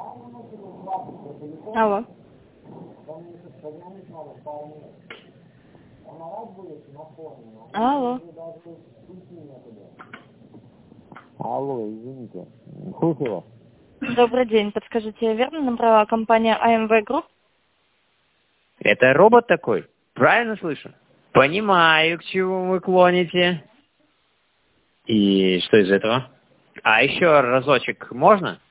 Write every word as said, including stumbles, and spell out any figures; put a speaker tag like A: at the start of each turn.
A: Алло. Алло.
B: Алло, извините. Слушаю вас.
A: Добрый день. Подскажите, я верно набрала компания а эм вэ Group?
C: Это робот такой? Правильно слышу? Понимаю, к чему вы клоните. И что из этого? А еще разочек можно?